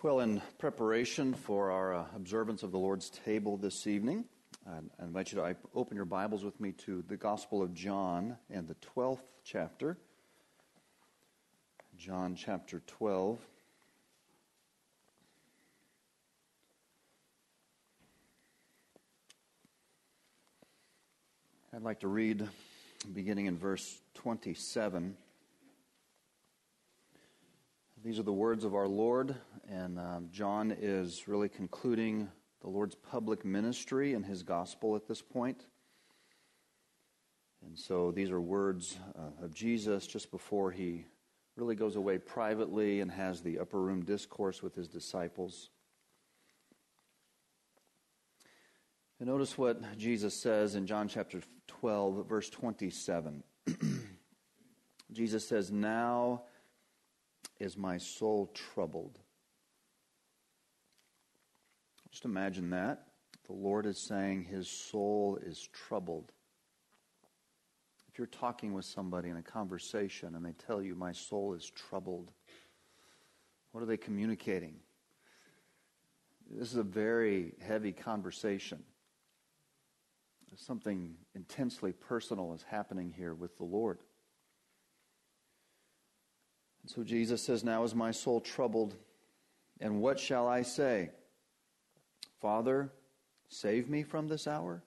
Well, in preparation for our observance of the Lord's table this evening, I invite you to open your Bibles with me to the Gospel of John and the 12th chapter. John chapter 12. I'd like to read beginning in verse 27. These are the words of our Lord, and John is really concluding the Lord's public ministry and his gospel at this point. And so these are words of Jesus just before he really goes away privately and has the upper room discourse with his disciples. And notice what Jesus says in John chapter 12, verse 27. Jesus says, "Now is my soul troubled." Just imagine that. The Lord is saying his soul is troubled. If you're talking with somebody in a conversation and they tell you, "My soul is troubled," what are they communicating? This is a very heavy conversation. Something intensely personal is happening here with the Lord. And so Jesus says, "Now is my soul troubled, and what shall I say? Father, save me from this hour?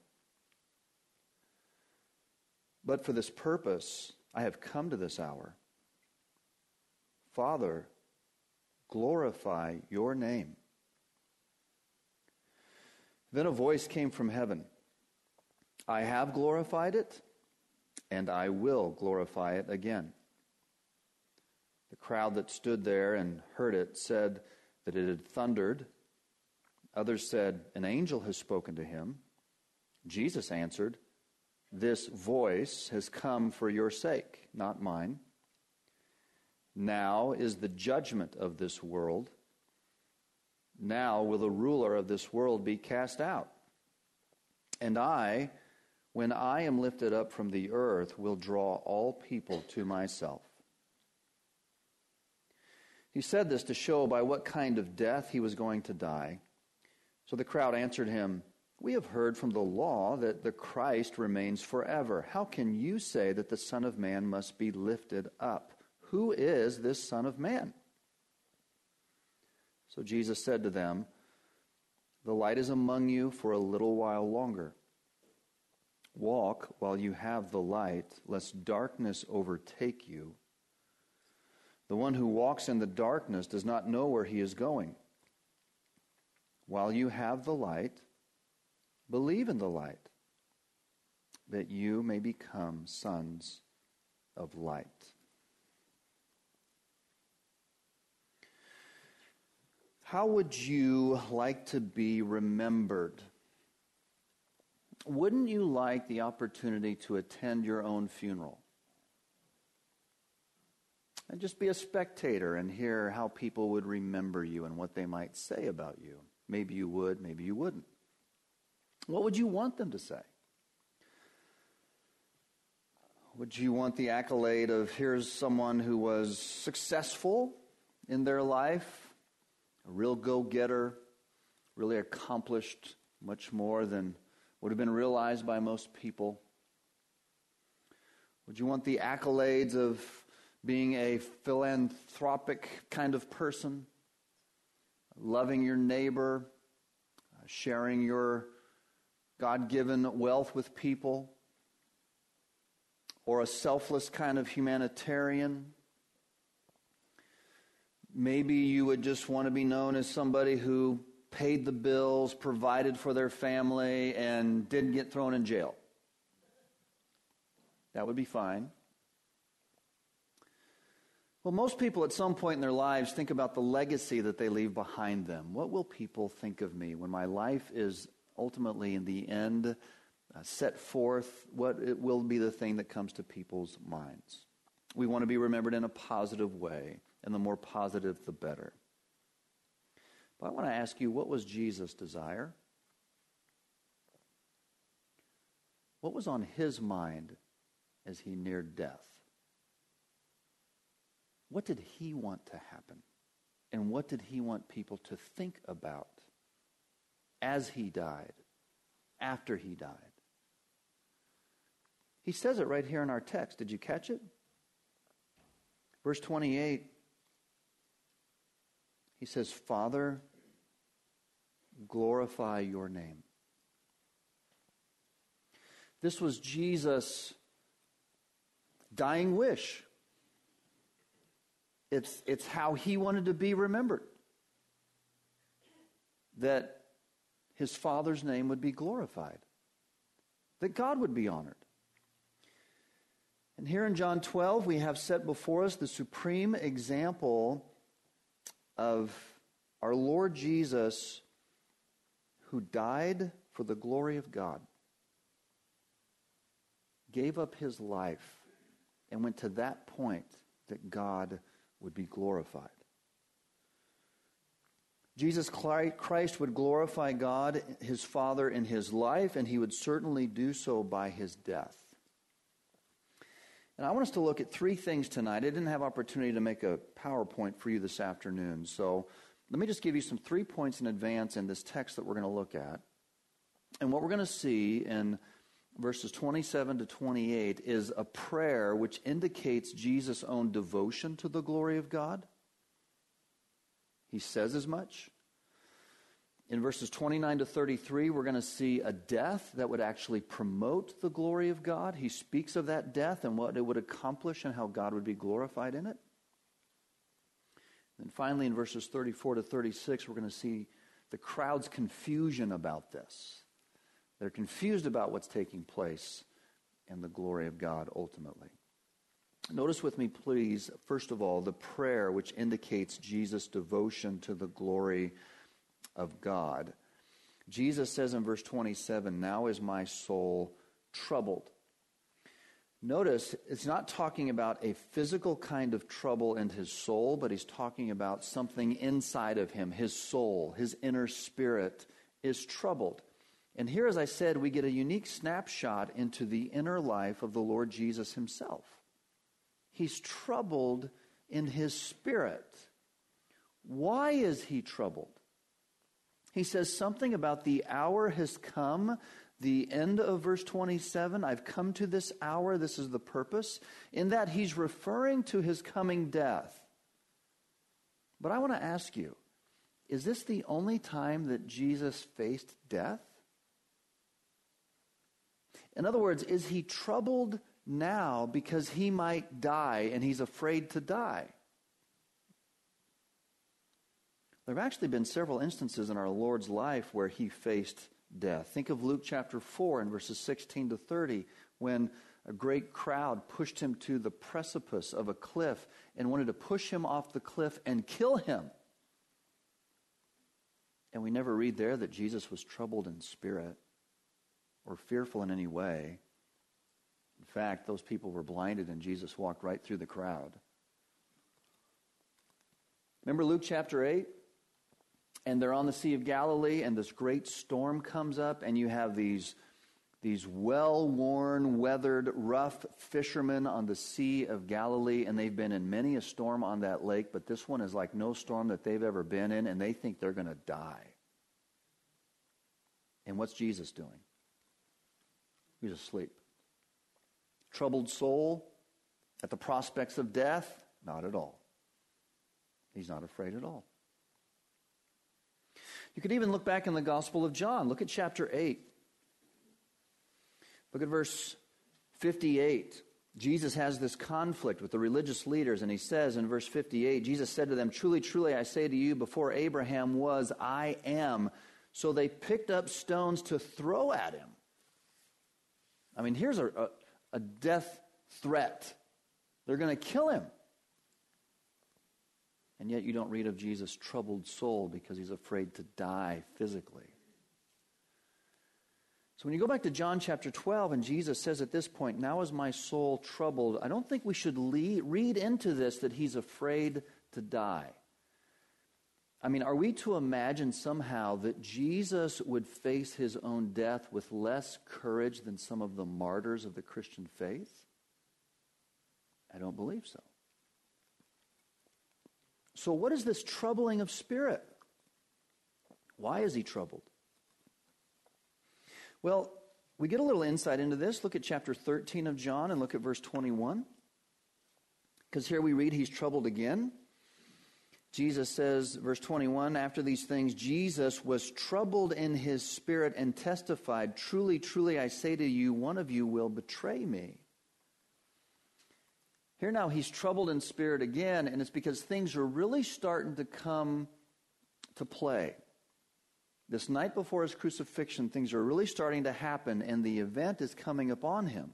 But for this purpose I have come to this hour. Father, glorify your name." Then a voice came from heaven. "I have glorified it, and I will glorify it again." The crowd that stood there and heard it said that it had thundered. Others said, "An angel has spoken to him." Jesus answered, "This voice has come for your sake, not mine. Now is the judgment of this world. Now will the ruler of this world be cast out. And I, when I am lifted up from the earth, will draw all people to myself." He said this to show by what kind of death he was going to die. So the crowd answered him, "We have heard from the law that the Christ remains forever. How can you say that the Son of Man must be lifted up? Who is this Son of Man?" So Jesus said to them, "The light is among you for a little while longer. Walk while you have the light, lest darkness overtake you. The one who walks in the darkness does not know where he is going. While you have the light, believe in the light, that you may become sons of light." How would you like to be remembered? Wouldn't you like the opportunity to attend your own funeral? And just be a spectator and hear how people would remember you and what they might say about you. Maybe you would, maybe you wouldn't. What would you want them to say? Would you want the accolade of, here's someone who was successful in their life, a real go-getter, really accomplished much more than would have been realized by most people? Would you want the accolades of being a philanthropic kind of person, loving your neighbor, sharing your God-given wealth with people, or a selfless kind of humanitarian? Maybe you would just want to be known as somebody who paid the bills, provided for their family, and didn't get thrown in jail. That would be fine. Well, most people at some point in their lives think about the legacy that they leave behind them. What will people think of me when my life is ultimately in the end set forth? What it will be the thing that comes to people's minds? We want to be remembered in a positive way, and the more positive, the better. But I want to ask you, what was Jesus' desire? What was on his mind as he neared death? What did he want to happen? And what did he want people to think about as he died, after he died? He says it right here in our text. Did you catch it? Verse 28, he says, Father, glorify your name. This was Jesus' dying wish. It's how he wanted to be remembered. That his Father's name would be glorified. That God would be honored. And here in John 12, we have set before us the supreme example of our Lord Jesus, who died for the glory of God, gave up his life, and went to that point that God would be glorified. Jesus Christ would glorify God, his Father, in his life, and he would certainly do so by his death. And I want us to look at three things tonight. I didn't have opportunity to make a PowerPoint for you this afternoon, so let me just give you some 3 points in advance in this text that we're going to look at. And what we're going to see in verses 27 to 28 is a prayer which indicates Jesus' own devotion to the glory of God. He says as much. In verses 29 to 33, we're going to see a death that would actually promote the glory of God. He speaks of that death and what it would accomplish and how God would be glorified in it. And finally, in verses 34 to 36, we're going to see the crowd's confusion about this. They're confused about what's taking place and the glory of God ultimately. Notice with me, please, first of all, the prayer which indicates Jesus' devotion to the glory of God. Jesus says in verse 27, "Now is my soul troubled." Notice, it's not talking about a physical kind of trouble in his soul, but he's talking about something inside of him. His soul, his inner spirit is troubled. And here, as I said, we get a unique snapshot into the inner life of the Lord Jesus himself. He's troubled in his spirit. Why is he troubled? He says something about the hour has come. The end of verse 27, I've come to this hour, this is the purpose, in that he's referring to his coming death. But I want to ask you, is this the only time that Jesus faced death? In other words, is he troubled now because he might die and he's afraid to die? There have actually been several instances in our Lord's life where he faced death. Think of Luke chapter 4 and verses 16 to 30, when a great crowd pushed him to the precipice of a cliff and wanted to push him off the cliff and kill him. And we never read there that Jesus was troubled in spirit or fearful in any way. In fact, those people were blinded and Jesus walked right through the crowd. Remember Luke chapter 8? And they're on the Sea of Galilee, and this great storm comes up, and you have these well-worn, weathered, rough fishermen on the Sea of Galilee, and they've been in many a storm on that lake, but this one is like no storm that they've ever been in, and they think they're going to die. And what's Jesus doing? He's asleep. Troubled soul at the prospects of death? Not at all. He's not afraid at all. You could even look back in the Gospel of John. Look at chapter 8. Look at verse 58. Jesus has this conflict with the religious leaders, and he says in verse 58, Jesus said to them, "Truly, truly, I say to you, before Abraham was, I am." So they picked up stones to throw at him. I mean, here's a death threat. They're going to kill him. And yet you don't read of Jesus' troubled soul because he's afraid to die physically. So when you go back to John chapter 12 and Jesus says at this point, "Now is my soul troubled," I don't think we should read into this that he's afraid to die. I mean, are we to imagine somehow that Jesus would face his own death with less courage than some of the martyrs of the Christian faith? I don't believe so. So what is this troubling of spirit? Why is he troubled? Well, we get a little insight into this. Look at chapter 13 of John and look at verse 21. Because here we read he's troubled again. Jesus says, verse 21, after these things, Jesus was troubled in his spirit and testified, truly, truly, I say to you, one of you will betray me. Here now he's troubled in spirit again, and it's because things are really starting to come to play. This night before his crucifixion, things are really starting to happen, and the event is coming upon him.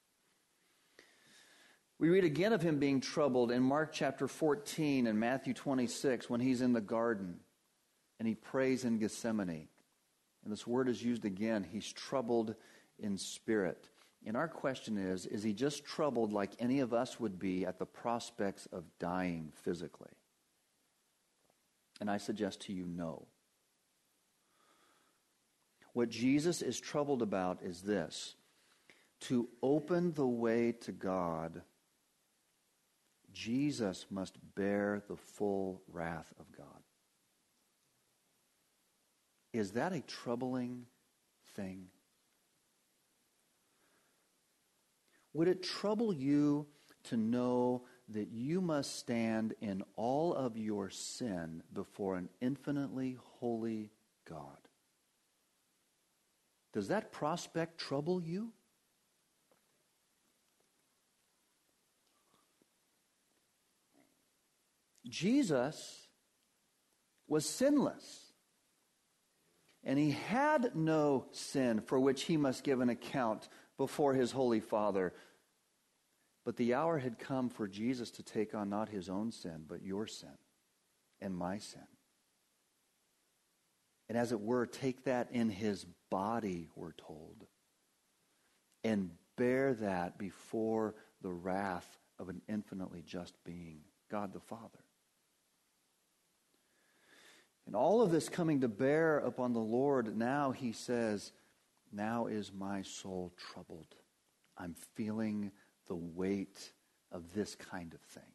We read again of him being troubled in Mark chapter 14 and Matthew 26 when he's in the garden and he prays in Gethsemane. And this word is used again. He's troubled in spirit. And our question is he just troubled like any of us would be at the prospects of dying physically? And I suggest to you, no. What Jesus is troubled about is this: to open the way to God, Jesus must bear the full wrath of God. Is that a troubling thing? Would it trouble you to know that you must stand in all of your sin before an infinitely holy God? Does that prospect trouble you? Jesus was sinless, and he had no sin for which he must give an account before his holy Father. But the hour had come for Jesus to take on not his own sin, but your sin and my sin. And as it were, take that in his body, we're told, and bear that before the wrath of an infinitely just being, God the Father. And all of this coming to bear upon the Lord, now he says, now is my soul troubled. I'm feeling the weight of this kind of thing.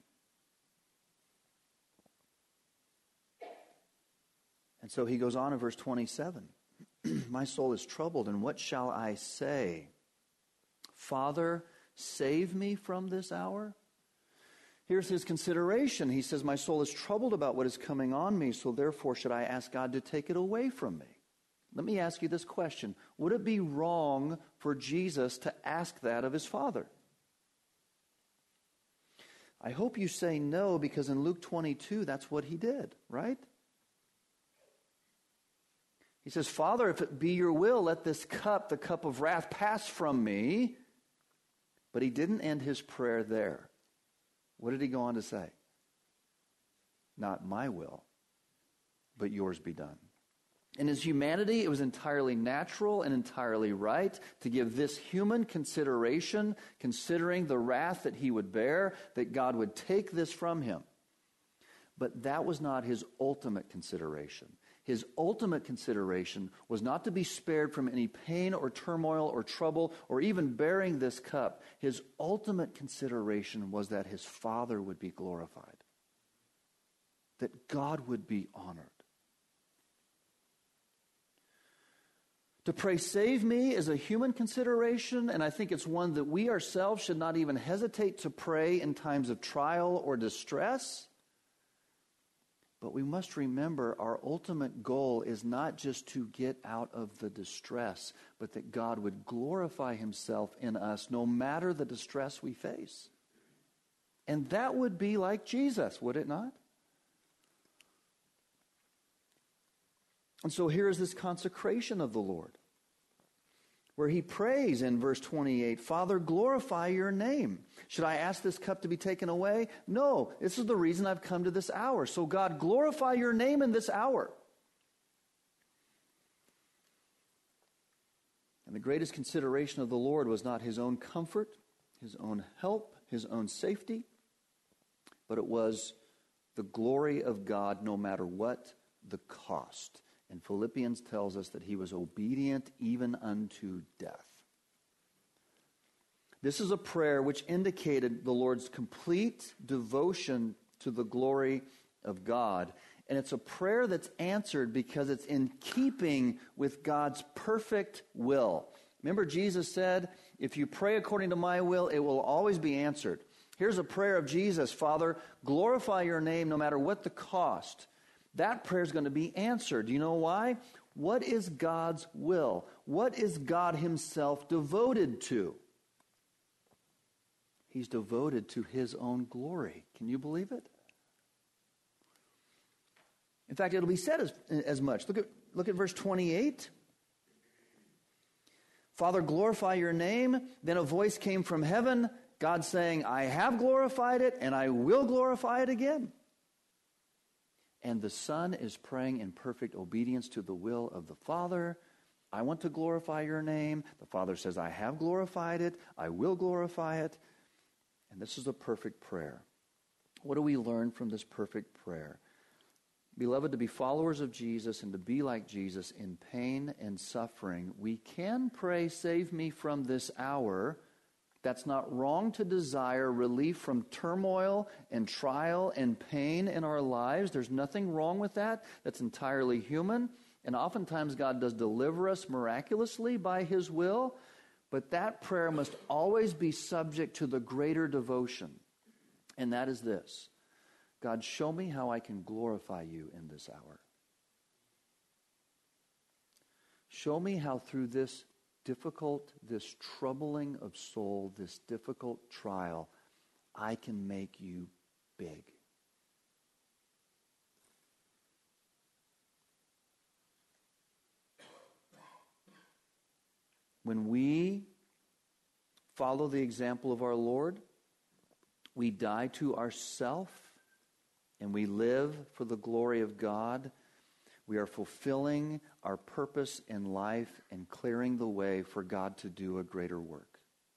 And so he goes on in verse 27. My soul is troubled, and what shall I say? Father, save me from this hour? Here's his consideration. He says, my soul is troubled about what is coming on me, so therefore should I ask God to take it away from me? Let me ask you this question. Would it be wrong for Jesus to ask that of his Father? I hope you say no, because in Luke 22, that's what he did, right? He says, Father, if it be your will, let this cup, the cup of wrath, pass from me. But he didn't end his prayer there. What did he go on to say? Not my will, but yours be done. In his humanity, it was entirely natural and entirely right to give this human consideration, considering the wrath that he would bear, that God would take this from him. But that was not his ultimate consideration. His ultimate consideration was not to be spared from any pain or turmoil or trouble or even bearing this cup. His ultimate consideration was that his Father would be glorified, that God would be honored. To pray, save me, is a human consideration, and I think it's one that we ourselves should not even hesitate to pray in times of trial or distress. But we must remember our ultimate goal is not just to get out of the distress, but that God would glorify himself in us no matter the distress we face. And that would be like Jesus, would it not? And so here is this consecration of the Lord, where he prays in verse 28, Father, glorify your name. Should I ask this cup to be taken away? No, this is the reason I've come to this hour. So God, glorify your name in this hour. And the greatest consideration of the Lord was not his own comfort, his own help, his own safety, but it was the glory of God no matter what the cost. And Philippians tells us that he was obedient even unto death. This is a prayer which indicated the Lord's complete devotion to the glory of God. And it's a prayer that's answered because it's in keeping with God's perfect will. Remember, Jesus said, if you pray according to my will, it will always be answered. Here's a prayer of Jesus: Father, glorify your name no matter what the cost. That prayer is going to be answered. Do you know why? What is God's will? What is God himself devoted to? He's devoted to his own glory. Can you believe it? In fact, it'll be said as much. Look at verse 28. Father, glorify your name. Then a voice came from heaven, God saying, I have glorified it, and I will glorify it again. And the Son is praying in perfect obedience to the will of the Father. I want to glorify your name. The Father says, I have glorified it. I will glorify it. And this is a perfect prayer. What do we learn from this perfect prayer? Beloved, to be followers of Jesus and to be like Jesus in pain and suffering, we can pray, save me from this hour. That's not wrong to desire relief from turmoil and trial and pain in our lives. There's nothing wrong with that. That's entirely human. And oftentimes God does deliver us miraculously by his will. But that prayer must always be subject to the greater devotion. And that is this: God, show me how I can glorify you in this hour. Show me how through this difficult, this troubling of soul, this difficult trial, I can make you big. When we follow the example of our Lord, we die to ourself and we live for the glory of God. We are fulfilling our purpose in life and clearing the way for God to do a greater work.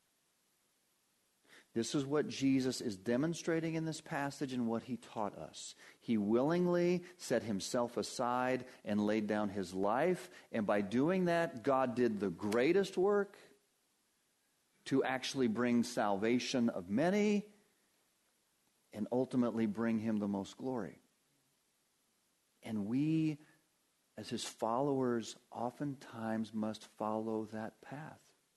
This is what Jesus is demonstrating in this passage and what he taught us. He willingly set himself aside and laid down his life. And by doing that, God did the greatest work to actually bring salvation of many and ultimately bring him the most glory. And we, as his followers, oftentimes must follow that path.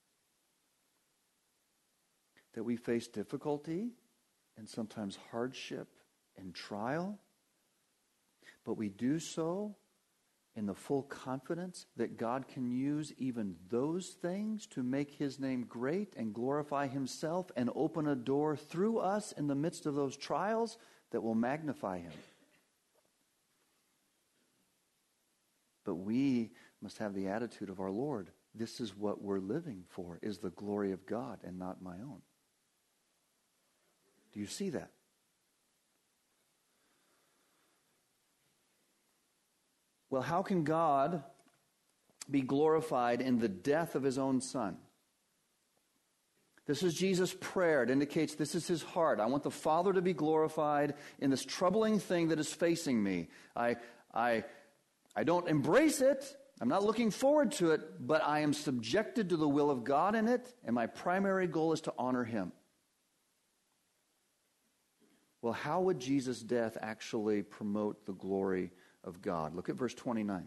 That we face difficulty and sometimes hardship and trial, but we do so in the full confidence that God can use even those things to make his name great and glorify himself and open a door through us in the midst of those trials that will magnify him. But we must have the attitude of our Lord. This is what we're living for, is the glory of God and not my own. Do you see that? Well, how can God be glorified in the death of his own Son? This is Jesus' prayer. It indicates this is his heart. I want the Father to be glorified in this troubling thing that is facing me. I don't embrace it. I'm not looking forward to it, but I am subjected to the will of God in it, and my primary goal is to honor him. Well, how would Jesus' death actually promote the glory of God? Look at verse 29.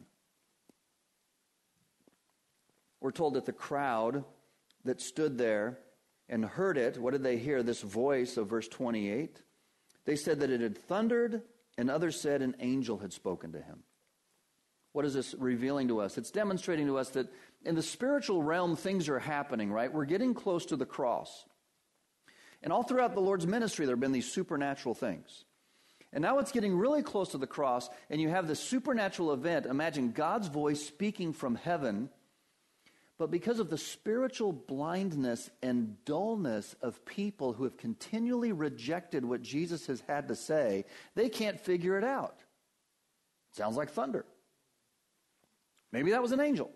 We're told that the crowd that stood there and heard it, what did they hear? This voice of verse 28. They said that it had thundered, and others said an angel had spoken to him. What is this revealing to us? It's demonstrating to us that in the spiritual realm, things are happening, right? We're getting close to the cross. And all throughout the Lord's ministry, there have been these supernatural things. And now it's getting really close to the cross, and you have this supernatural event. Imagine God's voice speaking from heaven, but because of the spiritual blindness and dullness of people who have continually rejected what Jesus has had to say, they can't figure it out. It sounds like thunder. Maybe that was an angel.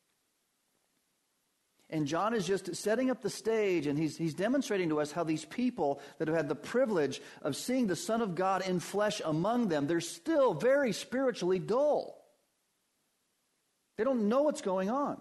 And John is just setting up the stage, and he's demonstrating to us how these people that have had the privilege of seeing the Son of God in flesh among them, they're still very spiritually dull. They don't know what's going on.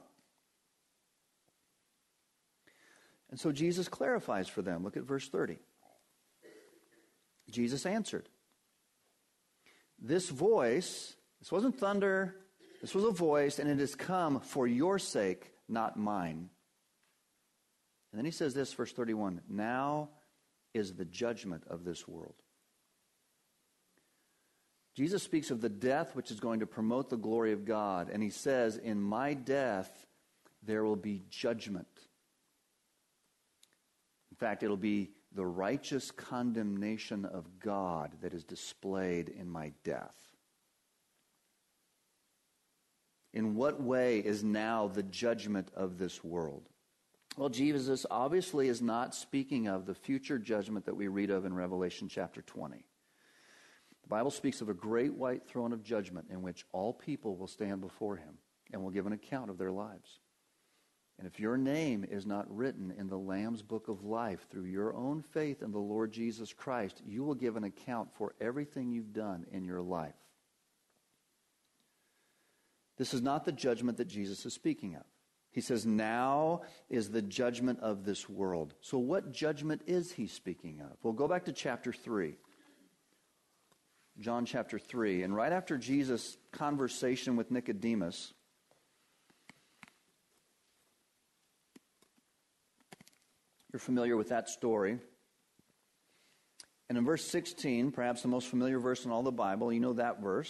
And so Jesus clarifies for them. Look at verse 30. Jesus answered, this voice, this wasn't thunder, this was a voice, and it has come for your sake, not mine. And then he says this, verse 31, now is the judgment of this world. Jesus speaks of the death which is going to promote the glory of God, and he says, in my death, there will be judgment. In fact, it'll be the righteous condemnation of God that is displayed in my death. In what way is now the judgment of this world? Well, Jesus obviously is not speaking of the future judgment that we read of in Revelation chapter 20. The Bible speaks of a great white throne of judgment in which all people will stand before him and will give an account of their lives. And if your name is not written in the Lamb's book of life through your own faith in the Lord Jesus Christ, you will give an account for everything you've done in your life. This is not the judgment that Jesus is speaking of. He says, now is the judgment of this world. So what judgment is he speaking of? Well, go back to chapter 3. John chapter 3. And right after Jesus' conversation with Nicodemus, you're familiar with that story. And in verse 16, perhaps the most familiar verse in all the Bible, you know that verse.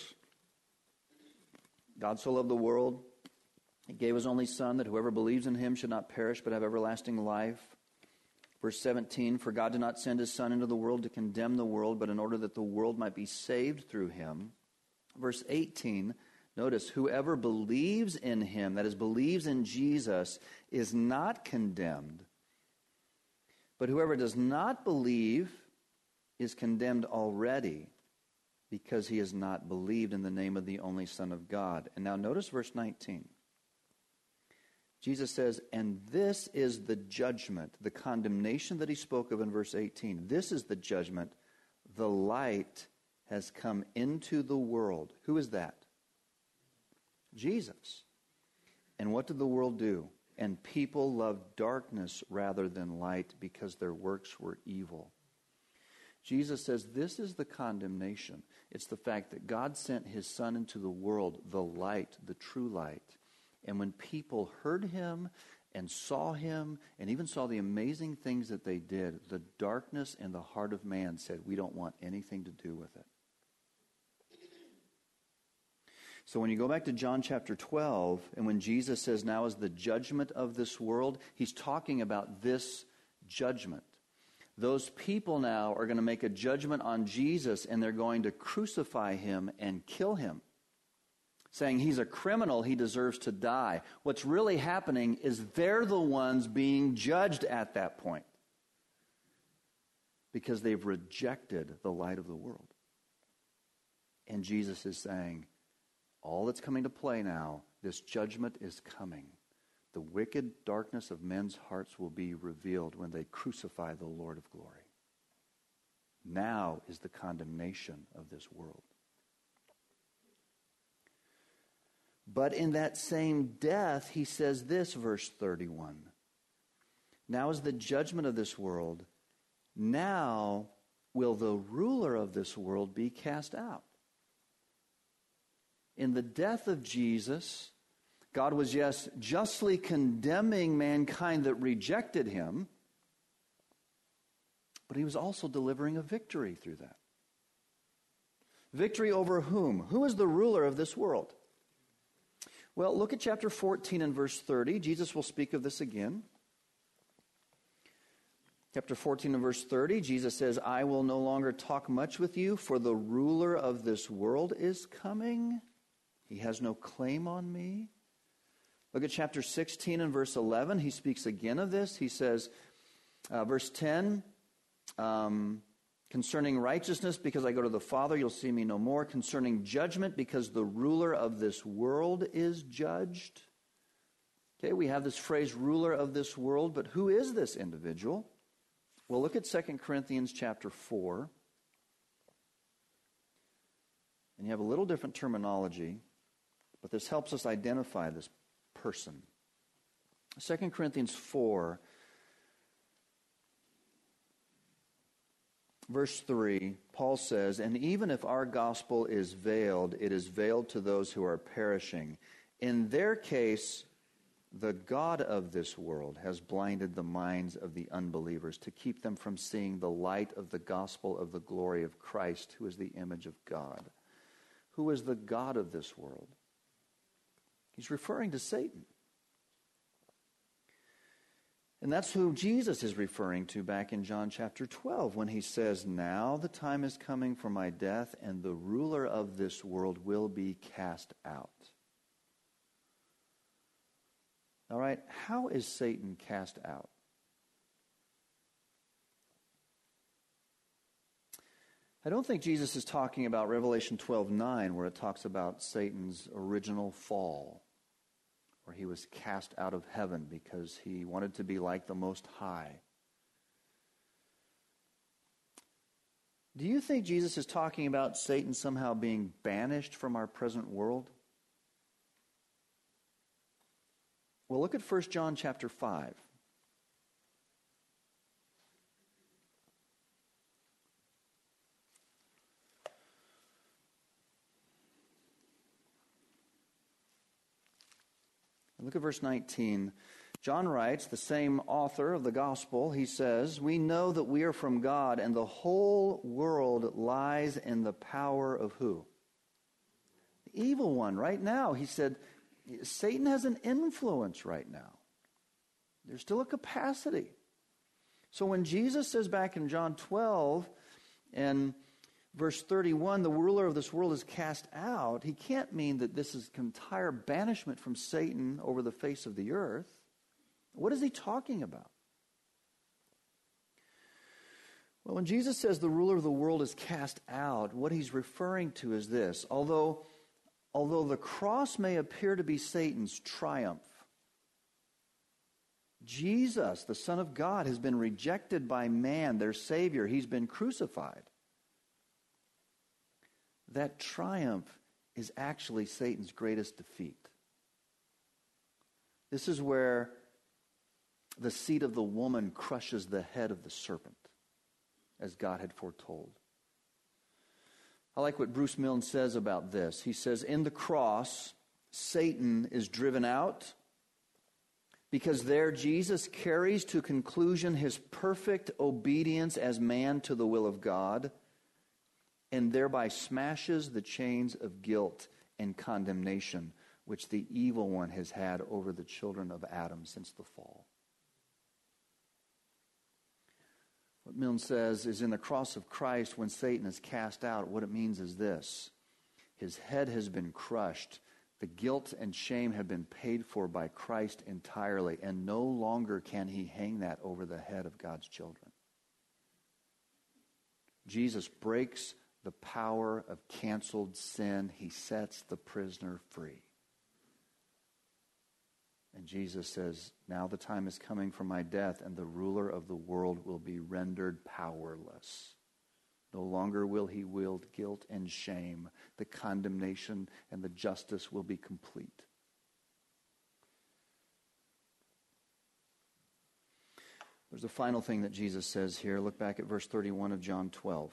God so loved the world, he gave his only Son, that whoever believes in him should not perish but have everlasting life. Verse 17, for God did not send his Son into the world to condemn the world, but in order that the world might be saved through him. Verse 18, notice, whoever believes in him, that is, believes in Jesus, is not condemned. But whoever does not believe is condemned already, because he has not believed in the name of the only Son of God. And now notice verse 19. Jesus says, and this is the judgment, the condemnation that he spoke of in verse 18. This is the judgment. The light has come into the world. Who is that? Jesus. And what did the world do? And people loved darkness rather than light because their works were evil. Jesus says this is the condemnation. It's the fact that God sent his Son into the world, the light, the true light. And when people heard him and saw him and even saw the amazing things that they did, the darkness in the heart of man said, we don't want anything to do with it. So when you go back to John chapter 12, and when Jesus says now is the judgment of this world, he's talking about this judgment. Those people now are going to make a judgment on Jesus, and they're going to crucify him and kill him, saying he's a criminal, he deserves to die. What's really happening is they're the ones being judged at that point because they've rejected the light of the world. And Jesus is saying, all that's coming to play now, this judgment is coming. The wicked darkness of men's hearts will be revealed when they crucify the Lord of glory. Now is the condemnation of this world. But in that same death, he says this, verse 31. Now is the judgment of this world. Now will the ruler of this world be cast out. In the death of Jesus, God was, yes, justly condemning mankind that rejected him, but he was also delivering a victory through that. Victory over whom? Who is the ruler of this world? Well, look at chapter 14 and verse 30. Jesus will speak of this again. Chapter 14 and verse 30, Jesus says, I will no longer talk much with you, for the ruler of this world is coming. He has no claim on me. Look at chapter 16 and verse 11. He speaks again of this. He says, verse 10, concerning righteousness, because I go to the Father, you'll see me no more. Concerning judgment, because the ruler of this world is judged. Okay, we have this phrase, ruler of this world, but who is this individual? Well, look at 2 Corinthians chapter 4. And you have a little different terminology, but this helps us identify this person. 2 Corinthians 4, verse 3, Paul says, "And even if our gospel is veiled, it is veiled to those who are perishing. In their case, the God of this world has blinded the minds of the unbelievers to keep them from seeing the light of the gospel of the glory of Christ, who is the image of God." Who is the God of this world? He's referring to Satan. And that's who Jesus is referring to back in John chapter 12 when he says, "Now the time is coming for my death, and the ruler of this world will be cast out." All right, how is Satan cast out? I don't think Jesus is talking about Revelation 12:9, where it talks about Satan's original fall, where he was cast out of heaven because he wanted to be like the Most High. Do you think Jesus is talking about Satan somehow being banished from our present world? Well, look at 1 John chapter 5. Look at verse 19. John writes, the same author of the gospel, he says, "We know that we are from God, and the whole world lies in the power of" who? The evil one. Right now, he said, Satan has an influence right now. There's still a capacity. So when Jesus says back in John 12 and verse 31, the ruler of this world is cast out, he can't mean that this is entire banishment from Satan over the face of the earth. What is he talking about? Well, when Jesus says the ruler of the world is cast out, what he's referring to is this. Although the cross may appear to be Satan's triumph, Jesus, the Son of God, has been rejected by man, their Savior. He's been crucified. That triumph is actually Satan's greatest defeat. This is where the seed of the woman crushes the head of the serpent, as God had foretold. I like what Bruce Milne says about this. He says, in the cross, Satan is driven out because there Jesus carries to conclusion his perfect obedience as man to the will of God, and thereby smashes the chains of guilt and condemnation which the evil one has had over the children of Adam since the fall. What Milne says is in the cross of Christ, when Satan is cast out, what it means is this: his head has been crushed. The guilt and shame have been paid for by Christ entirely, and no longer can he hang that over the head of God's children. Jesus breaks the power of canceled sin. He sets the prisoner free. And Jesus says, now the time is coming for my death, and the ruler of the world will be rendered powerless. No longer will he wield guilt and shame. The condemnation and the justice will be complete. There's a final thing that Jesus says here. Look back at verse 31 of John 12.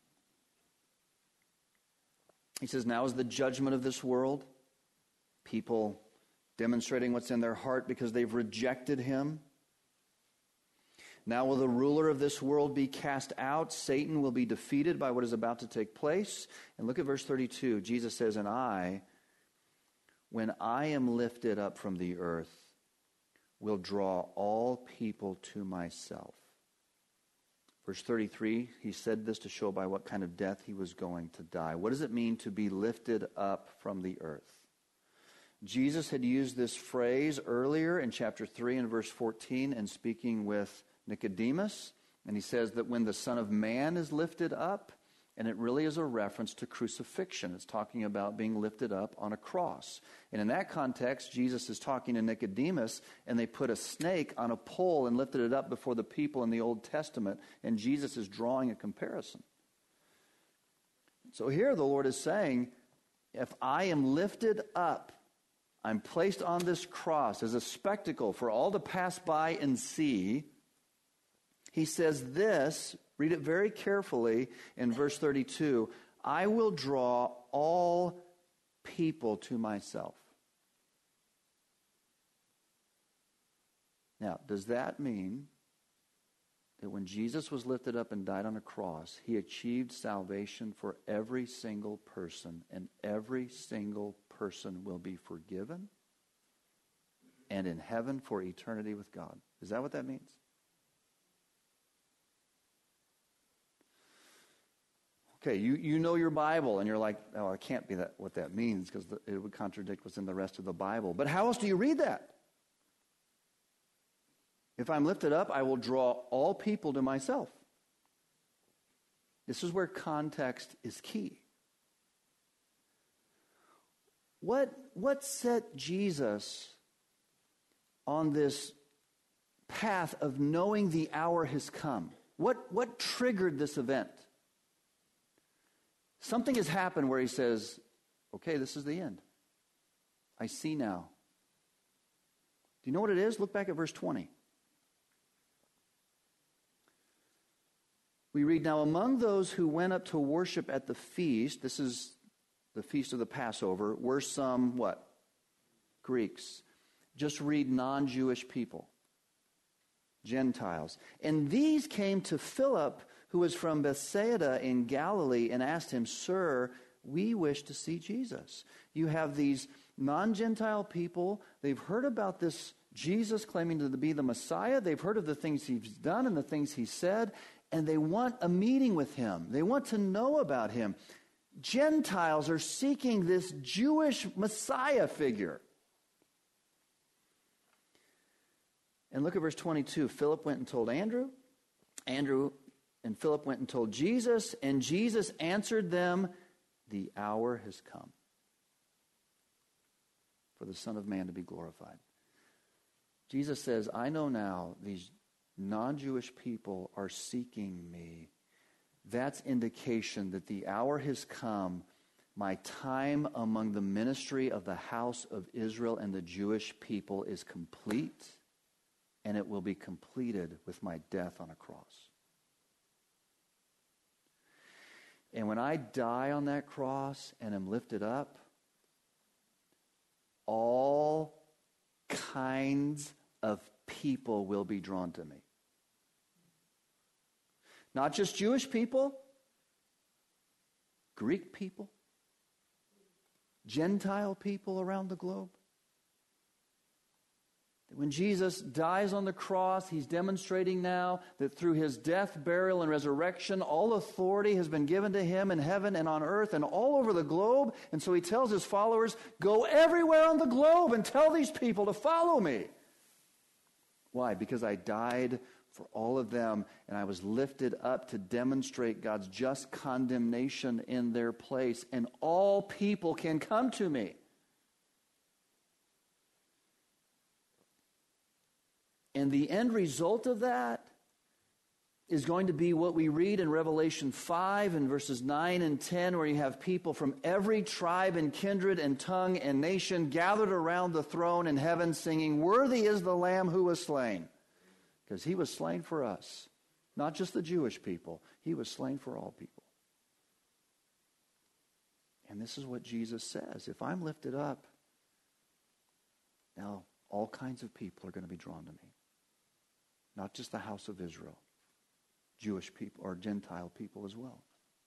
He says, now is the judgment of this world. People demonstrating what's in their heart because they've rejected him. Now will the ruler of this world be cast out. Satan will be defeated by what is about to take place. And look at verse 32. Jesus says, and I, when I am lifted up from the earth, will draw all people to myself. Verse 33, he said this to show by what kind of death he was going to die. What does it mean to be lifted up from the earth? Jesus had used this phrase earlier in chapter 3 and verse 14 in speaking with Nicodemus. And he says that when the Son of Man is lifted up, and it really is a reference to crucifixion. It's talking about being lifted up on a cross. And in that context, Jesus is talking to Nicodemus, and they put a snake on a pole and lifted it up before the people in the Old Testament. And Jesus is drawing a comparison. So here the Lord is saying, if I am lifted up, I'm placed on this cross as a spectacle for all to pass by and see. He says this Read it very carefully in verse 32. I will draw all people to myself. Now, does that mean that when Jesus was lifted up and died on a cross, he achieved salvation for every single person, and every single person will be forgiven and in heaven for eternity with God? Is that what that means? Okay, you know your Bible, and you're like, oh, it can't be what that means, because it would contradict what's in the rest of the Bible. But how else do you read that? If I'm lifted up, I will draw all people to myself. This is where context is key. What set Jesus on this path of knowing the hour has come? What triggered this event? Something has happened where he says, okay, this is the end. I see now. Do you know what it is? Look back at verse 20. We read, now among those who went up to worship at the feast, this is the feast of the Passover, were some, what? Greeks. Just read non-Jewish people. Gentiles. And these came to Philip, who was from Bethsaida in Galilee, and asked him, Sir, we wish to see Jesus. You have these non-Gentile people. They've heard about this Jesus claiming to be the Messiah. They've heard of the things he's done and the things he said, and they want a meeting with him. They want to know about him. Gentiles are seeking this Jewish Messiah figure. And look at verse 22. Philip went and told Andrew. Andrew and Philip went and told Jesus, and Jesus answered them, the hour has come for the Son of Man to be glorified. Jesus says, I know now these non-Jewish people are seeking me. That's indication that the hour has come. My time among the ministry of the house of Israel and the Jewish people is complete, and it will be completed with my death on a cross. And when I die on that cross and am lifted up, all kinds of people will be drawn to me. Not just Jewish people, Greek people, Gentile people around the globe. When Jesus dies on the cross, he's demonstrating now that through his death, burial, and resurrection, all authority has been given to him in heaven and on earth and all over the globe. And so he tells his followers, go everywhere on the globe and tell these people to follow me. Why? Because I died for all of them, and I was lifted up to demonstrate God's just condemnation in their place, and all people can come to me. And the end result of that is going to be what we read in Revelation 5 and verses 9 and 10, where you have people from every tribe and kindred and tongue and nation gathered around the throne in heaven singing, worthy is the Lamb who was slain. Because he was slain for us. Not just the Jewish people. He was slain for all people. And this is what Jesus says. If I'm lifted up, now all kinds of people are going to be drawn to me. Not just the house of Israel. Jewish people or Gentile people as well.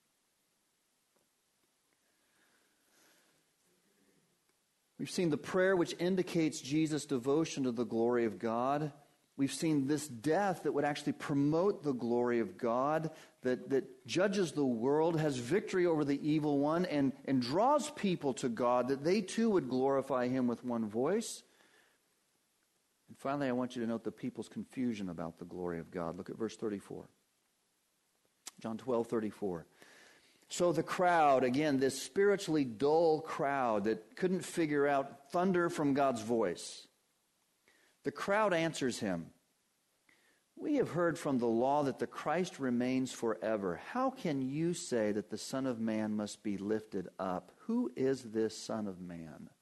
We've seen the prayer which indicates Jesus' devotion to the glory of God. We've seen this death that would actually promote the glory of God, that judges the world, has victory over the evil one, and draws people to God, that they too would glorify him with one voice. And finally, I want you to note the people's confusion about the glory of God. Look at verse 34. John 12:34. So the crowd, again, this spiritually dull crowd that couldn't figure out thunder from God's voice. The crowd answers him, we have heard from the law that the Christ remains forever. How can you say that the Son of Man must be lifted up? Who is this Son of Man?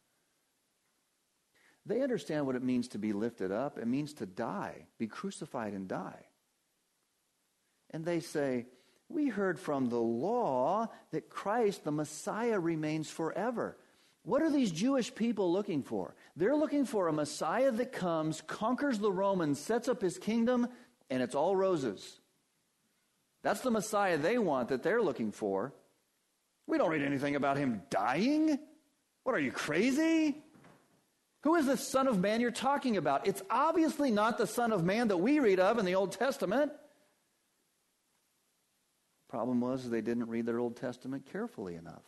They understand what it means to be lifted up. It means to die, be crucified and die. And they say, we heard from the law that Christ, the Messiah, remains forever. What are these Jewish people looking for? They're looking for a Messiah that comes, conquers the Romans, sets up his kingdom, and it's all roses. That's the Messiah they want, that they're looking for. We don't read anything about him dying. What, are you crazy? Who is this Son of Man you're talking about? It's obviously not the Son of Man that we read of in the Old Testament. Problem was they didn't read their Old Testament carefully enough.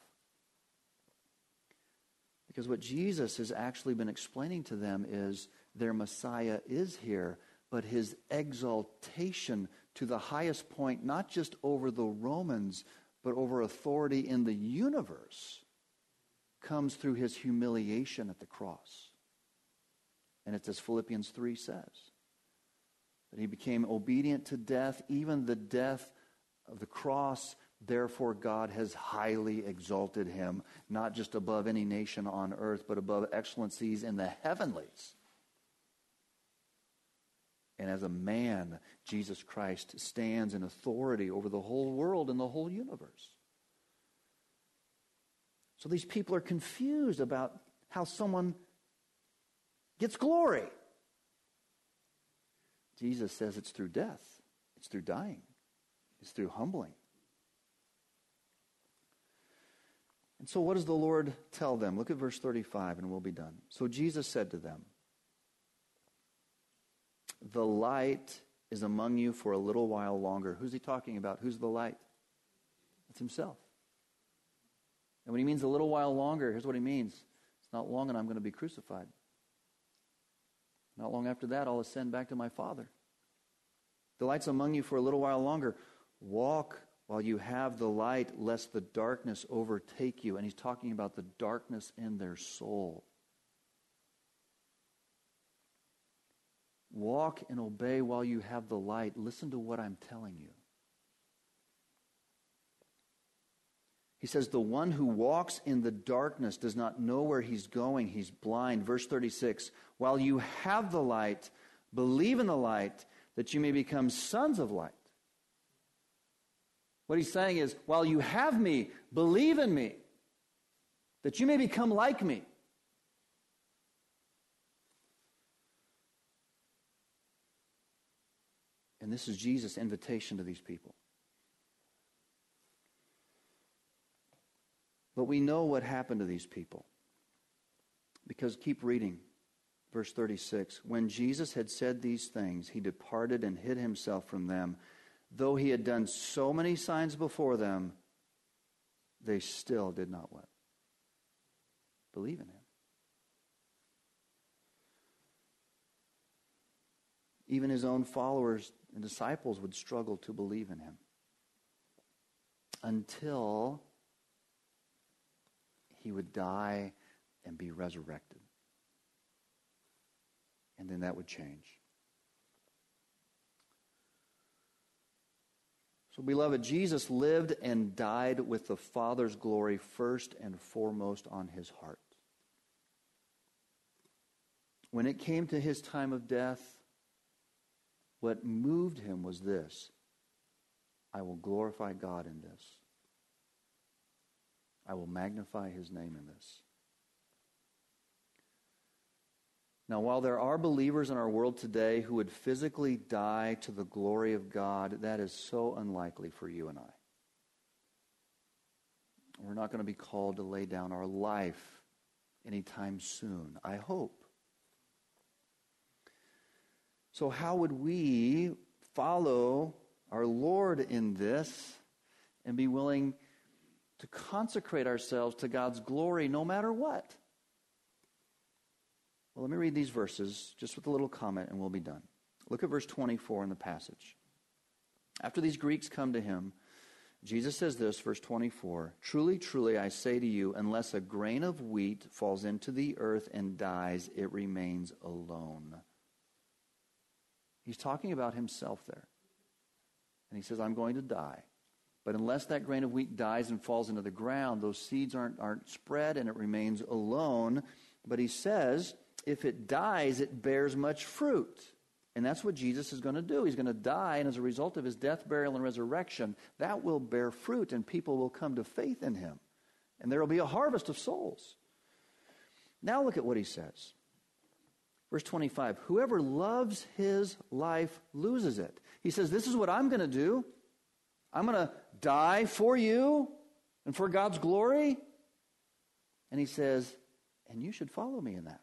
Because what Jesus has actually been explaining to them is their Messiah is here, but his exaltation to the highest point, not just over the Romans, but over authority in the universe, comes through his humiliation at the cross. And it's as Philippians 3 says, that he became obedient to death, even the death of the cross. Therefore God has highly exalted him, not just above any nation on earth, but above excellencies in the heavenlies. And as a man, Jesus Christ stands in authority over the whole world and the whole universe. So these people are confused about how someone gets glory. Jesus says it's through death. It's through dying. It's through humbling. And so what does the Lord tell them? Look at verse 35 and we'll be done. So Jesus said to them, the light is among you for a little while longer. Who's he talking about? Who's the light? It's himself. And when he means a little while longer, here's what he means. It's not long and I'm going to be crucified. Not long after that, I'll ascend back to my Father. The light's among you for a little while longer. Walk while you have the light, lest the darkness overtake you. And he's talking about the darkness in their soul. Walk and obey while you have the light. Listen to what I'm telling you. He says, the one who walks in the darkness does not know where he's going. He's blind. Verse 36, while you have the light, believe in the light, that you may become sons of light. What he's saying is, while you have me, believe in me, that you may become like me. And this is Jesus' invitation to these people. But we know what happened to these people. Because keep reading. Verse 36. When Jesus had said these things, he departed and hid himself from them. Though he had done so many signs before them, they still did not what? Believe in him. Even his own followers and disciples would struggle to believe in him. Until he would die and be resurrected. And then that would change. So, beloved, Jesus lived and died with the Father's glory first and foremost on his heart. When it came to his time of death, what moved him was this: I will glorify God in this. I will magnify his name in this. Now, while there are believers in our world today who would physically die to the glory of God, that is so unlikely for you and I. We're not going to be called to lay down our life anytime soon, I hope. So how would we follow our Lord in this and be willing to consecrate ourselves to God's glory no matter what? Well, let me read these verses just with a little comment and we'll be done. Look at verse 24 in the passage. After these Greeks come to him, Jesus says this, verse 24, truly, truly, I say to you, unless a grain of wheat falls into the earth and dies, it remains alone. He's talking about himself there. And he says, I'm going to die. But unless that grain of wheat dies and falls into the ground, those seeds aren't spread and it remains alone. But he says, if it dies, it bears much fruit. And that's what Jesus is going to do. He's going to die, and as a result of his death, burial, and resurrection, that will bear fruit, and people will come to faith in him. And there will be a harvest of souls. Now look at what he says. Verse 25, whoever loves his life loses it. He says, this is what I'm going to do. I'm going to die for you and for God's glory. And he says, and you should follow me in that.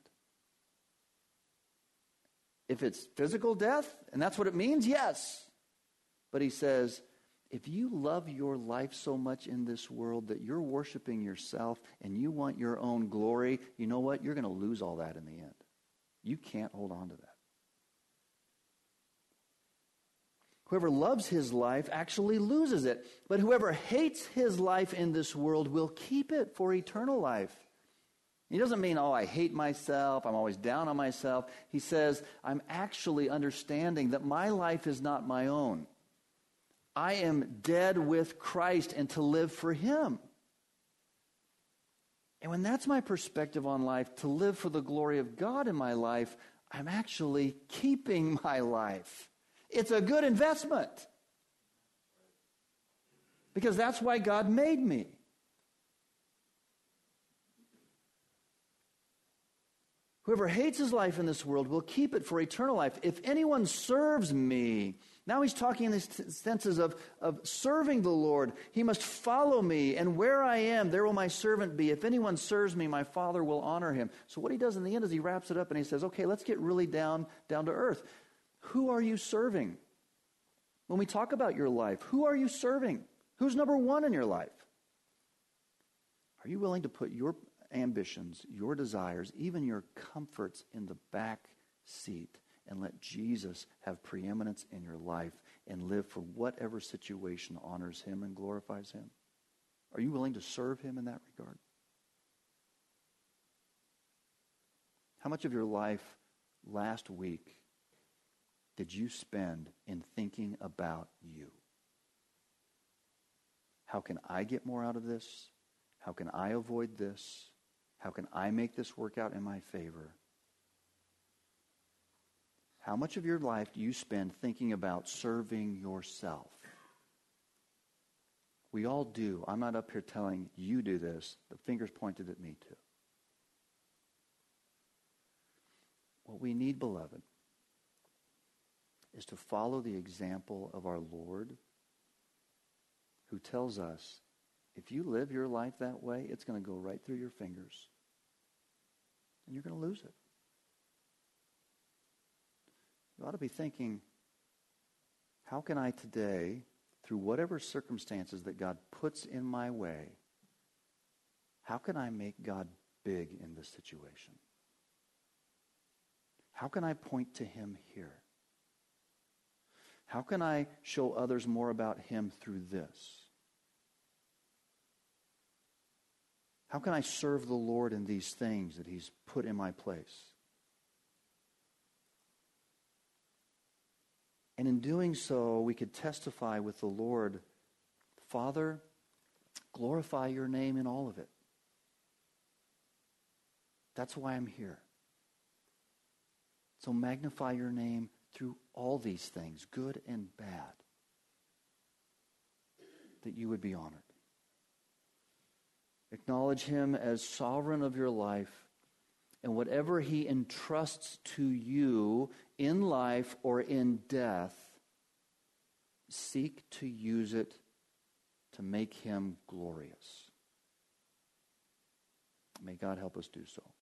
If it's physical death, and that's what it means, yes. But he says, if you love your life so much in this world that you're worshiping yourself and you want your own glory, you know what? You're going to lose all that in the end. You can't hold on to that. Whoever loves his life actually loses it. But whoever hates his life in this world will keep it for eternal life. He doesn't mean, I hate myself, I'm always down on myself. He says, I'm actually understanding that my life is not my own. I am dead with Christ and to live for him. And when that's my perspective on life, to live for the glory of God in my life, I'm actually keeping my life. It's a good investment. Because that's why God made me. Whoever hates his life in this world will keep it for eternal life. If anyone serves me, now he's talking in these senses of serving the Lord. He must follow me, and where I am, there will my servant be. If anyone serves me, my Father will honor him. So what he does in the end is he wraps it up and he says, okay, let's get really down to earth. Who are you serving? When we talk about your life, who are you serving? Who's number one in your life? Are you willing to put your ambitions, your desires, even your comforts in the back seat and let Jesus have preeminence in your life and live for whatever situation honors him and glorifies him? Are you willing to serve him in that regard? How much of your life last week did you spend in thinking about you? How can I get more out of this? How can I avoid this? How can I make this work out in my favor? How much of your life do you spend thinking about serving yourself? We all do. I'm not up here telling you do this. The finger's pointed at me too. What we need, beloved, is to follow the example of our Lord, who tells us, if you live your life that way, it's going to go right through your fingers. And you're going to lose it. You ought to be thinking, how can I today, through whatever circumstances that God puts in my way, how can I make God big in this situation? How can I point to him here? How can I show others more about him through this? How can I serve the Lord in these things that he's put in my place? And in doing so, we could testify with the Lord, Father, glorify your name in all of it. That's why I'm here. So magnify your name through all these things, good and bad, that you would be honored. Acknowledge him as sovereign of your life, and whatever he entrusts to you in life or in death, seek to use it to make him glorious. May God help us do so.